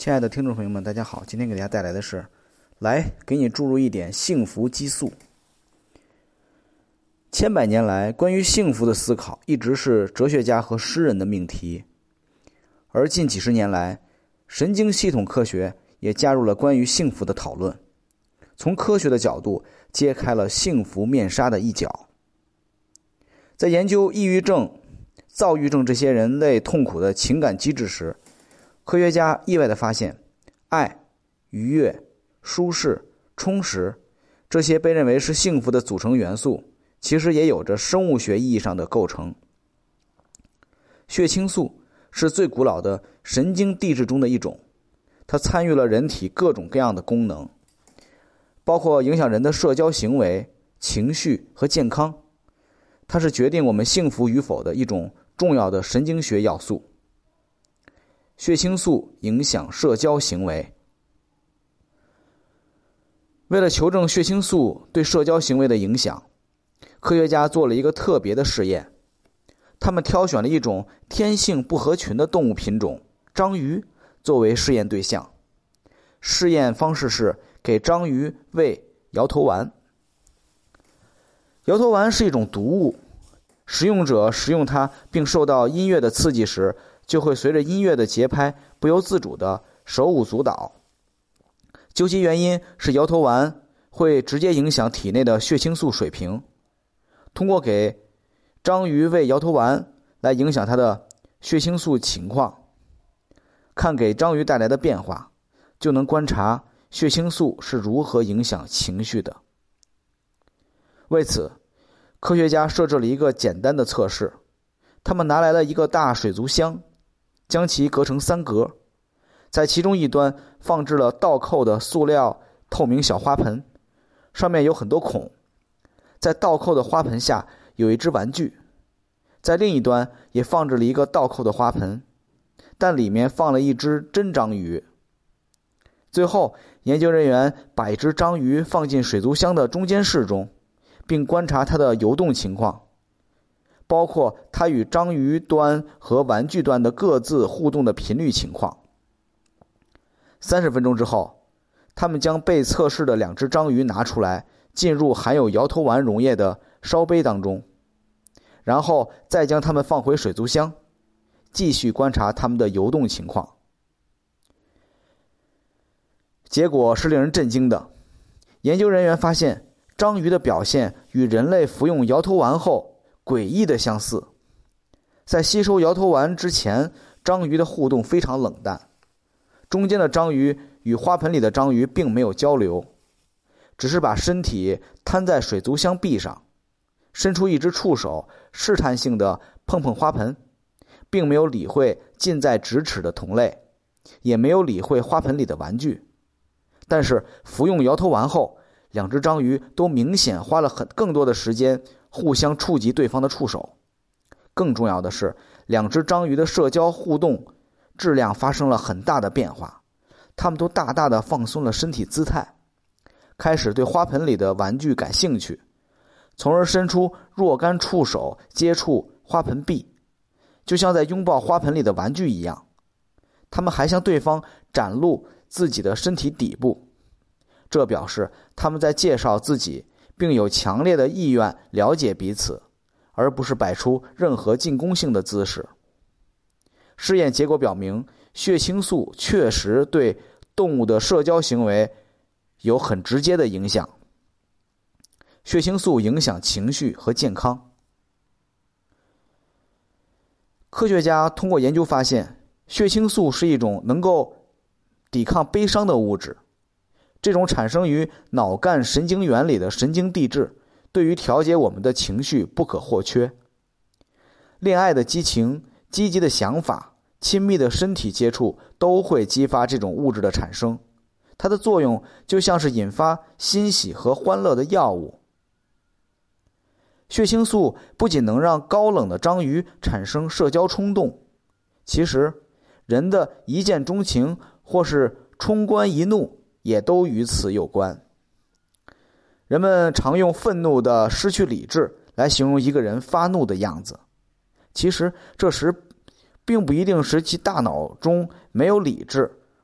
亲爱的听众朋友们，大家好，今天给大家带来的是来给你注入一点幸福激素。千百年来，关于幸福的思考一直是哲学家和诗人的命题，而近几十年来，神经系统科学也加入了关于幸福的讨论，从科学的角度揭开了幸福面纱的一角。在研究抑郁症、躁郁症这些人类痛苦的情感机制时，科学家意外地发现，爱、愉悦、舒适、充实，这些被认为是幸福的组成元素，其实也有着生物学意义上的构成。血清素是最古老的神经递质中的一种，它参与了人体各种各样的功能，包括影响人的社交行为、情绪和健康。它是决定我们幸福与否的一种重要的神经学要素。血清素影响社交行为。为了求证血清素对社交行为的影响，科学家做了一个特别的试验。他们挑选了一种天性不合群的动物品种章鱼作为试验对象。试验方式是给章鱼喂摇头丸。摇头丸是一种毒物，食用者食用它并受到音乐的刺激时，就会随着音乐的节拍不由自主地手舞足蹈。究其原因是摇头丸会直接影响体内的血清素水平。通过给章鱼喂摇头丸来影响它的血清素情况，看给章鱼带来的变化，就能观察血清素是如何影响情绪的。为此，科学家设置了一个简单的测试。他们拿来了一个大水族箱，将其隔成3格，在其中一端放置了倒扣的塑料透明小花盆，上面有很多孔。在倒扣的花盆下有一只玩具，在另一端也放置了一个倒扣的花盆，但里面放了一只真章鱼。最后，研究人员把一只章鱼放进水族箱的中间室中，并观察它的游动情况，包括它与章鱼端和玩具端的各自互动的频率情况。30分钟之后，他们将被测试的2只章鱼拿出来，进入含有摇头丸溶液的烧杯当中，然后再将它们放回水族箱，继续观察它们的游动情况。结果是令人震惊的。研究人员发现，章鱼的表现与人类服用摇头丸后诡异的相似。在吸收摇头丸之前，章鱼的互动非常冷淡，中间的章鱼与花盆里的章鱼并没有交流，只是把身体摊在水族箱壁上，伸出一只触手试探性地碰碰花盆，并没有理会近在咫尺的同类，也没有理会花盆里的玩具。但是服用摇头丸后，2只章鱼都明显花了更多的时间互相触及对方的触手。更重要的是，2只章鱼的社交互动质量发生了很大的变化，它们都大大的放松了身体姿态，开始对花盆里的玩具感兴趣，从而伸出若干触手接触花盆壁，就像在拥抱花盆里的玩具一样。它们还向对方展露自己的身体底部，这表示他们在介绍自己，并有强烈的意愿了解彼此，而不是摆出任何进攻性的姿势。试验结果表明，血清素确实对动物的社交行为有很直接的影响。血清素影响情绪和健康。科学家通过研究发现，血清素是一种能够抵抗悲伤的物质。这种产生于脑干神经元里的神经递质，对于调节我们的情绪不可或缺。恋爱的激情、积极的想法、亲密的身体接触都会激发这种物质的产生，它的作用就像是引发欣喜和欢乐的药物。血清素不仅能让高冷的章鱼产生社交冲动，其实人的一见钟情或是冲冠一怒也都与此有关。人们常用愤怒的失去理智来形容一个人发怒的样子，其实这时并不一定是其大脑中没有理智，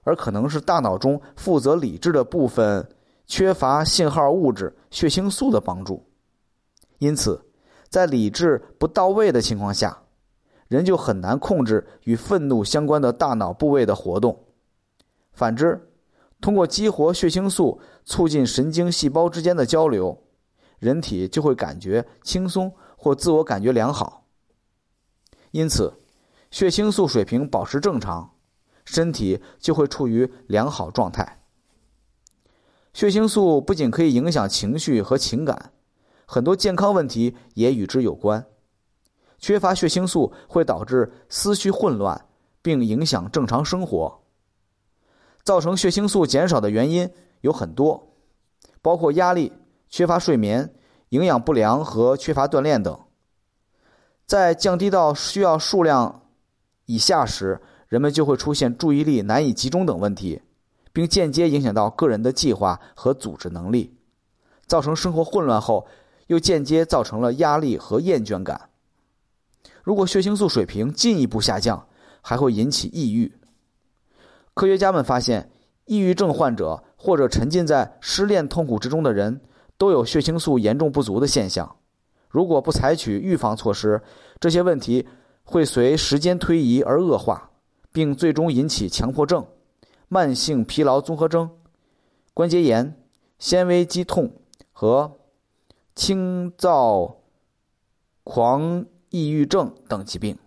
而可能是大脑中负责理智的部分缺乏信号物质血清素的帮助。因此，在理智不到位的情况下，人就很难控制与愤怒相关的大脑部位的活动。反之，通过激活血清素促进神经细胞之间的交流，人体就会感觉轻松或自我感觉良好。因此，血清素水平保持正常，身体就会处于良好状态。血清素不仅可以影响情绪和情感，很多健康问题也与之有关。缺乏血清素会导致思绪混乱，并影响正常生活。造成血清素减少的原因有很多，包括压力、缺乏睡眠、营养不良和缺乏锻炼等。在降低到需要数量以下时，人们就会出现注意力难以集中等问题，并间接影响到个人的计划和组织能力，造成生活混乱后，又间接造成了压力和厌倦感。如果血清素水平进一步下降，还会引起抑郁。科学家们发现，抑郁症患者或者沉浸在失恋痛苦之中的人都有血清素严重不足的现象。如果不采取预防措施，这些问题会随时间推移而恶化，并最终引起强迫症、慢性疲劳综合征、关节炎、纤维肌痛和轻躁狂抑郁症等疾病。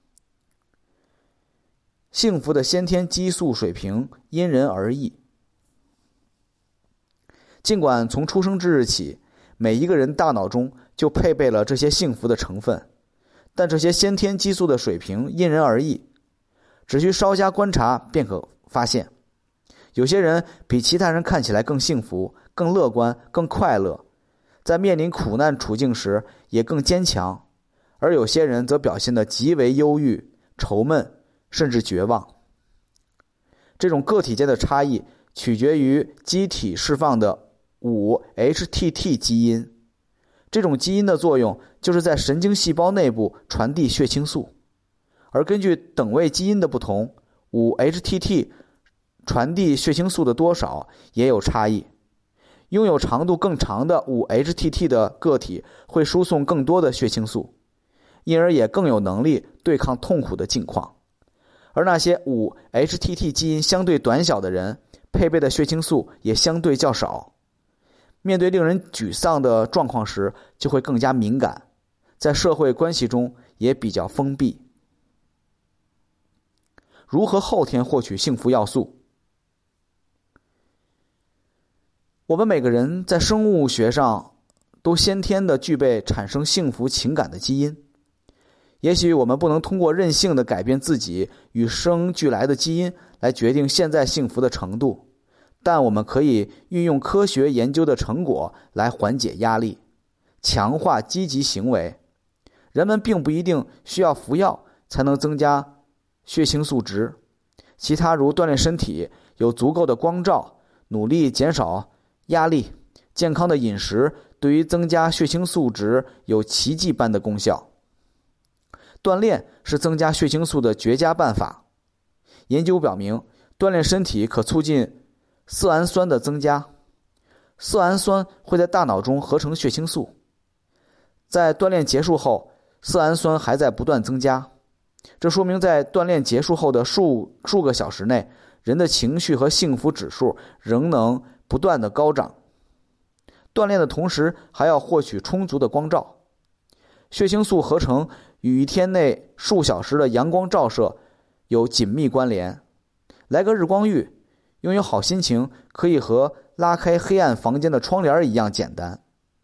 幸福的先天激素水平因人而异。尽管从出生之日起，每一个人大脑中就配备了这些幸福的成分，但这些先天激素的水平因人而异。只需稍加观察便可发现，有些人比其他人看起来更幸福、更乐观、更快乐，在面临苦难处境时也更坚强，而有些人则表现得极为忧郁、愁闷，甚至绝望。这种个体间的差异取决于机体释放的 5-HTT 基因。这种基因的作用就是在神经细胞内部传递血清素，而根据等位基因的不同， 5-HTT 传递血清素的多少也有差异。拥有长度更长的 5-HTT 的个体会输送更多的血清素，因而也更有能力对抗痛苦的境况。而那些 5-HTT 基因相对短小的人，配备的血清素也相对较少。面对令人沮丧的状况时，就会更加敏感，在社会关系中也比较封闭。如何后天获取幸福要素？我们每个人在生物学上都先天的具备产生幸福情感的基因。也许我们不能通过任性的改变自己与生俱来的基因来决定现在幸福的程度，但我们可以运用科学研究的成果来缓解压力，强化积极行为。人们并不一定需要服药才能增加血清素值，其他如锻炼身体、有足够的光照、努力减少压力、健康的饮食，对于增加血清素值有奇迹般的功效。锻炼是增加血清素的绝佳办法。研究表明，锻炼身体可促进色氨酸的增加，色氨酸会在大脑中合成血清素。在锻炼结束后，色氨酸还在不断增加，这说明在锻炼结束后的数个小时内，人的情绪和幸福指数仍能不断的高涨。锻炼的同时还要获取充足的光照。血清素合成与一天内数小时的阳光照射有紧密关联。来个日光浴，拥有好心情可以和拉开黑暗房间的窗帘一样简单。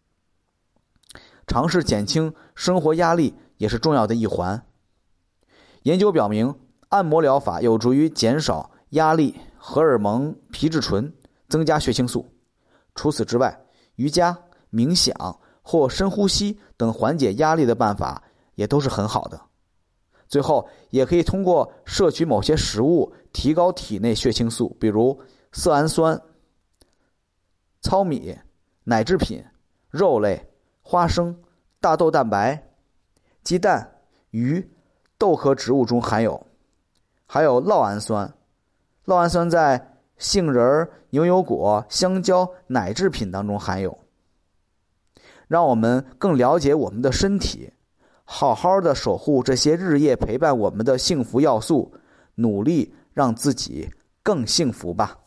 尝试减轻生活压力也是重要的一环。研究表明，按摩疗法有助于减少压力、荷尔蒙皮质醇，增加血清素。除此之外，瑜伽、冥想或深呼吸等缓解压力的办法也都是很好的。最后，也可以通过摄取某些食物提高体内血清素，比如色氨酸、糙米、奶制品、肉类、花生、大豆蛋白、鸡蛋、鱼、豆科植物中还有酪氨酸、 酪氨酸在杏仁、牛油果、香蕉、奶制品当中含有。让我们更了解我们的身体，好好的守护这些日夜陪伴我们的幸福要素，努力让自己更幸福吧。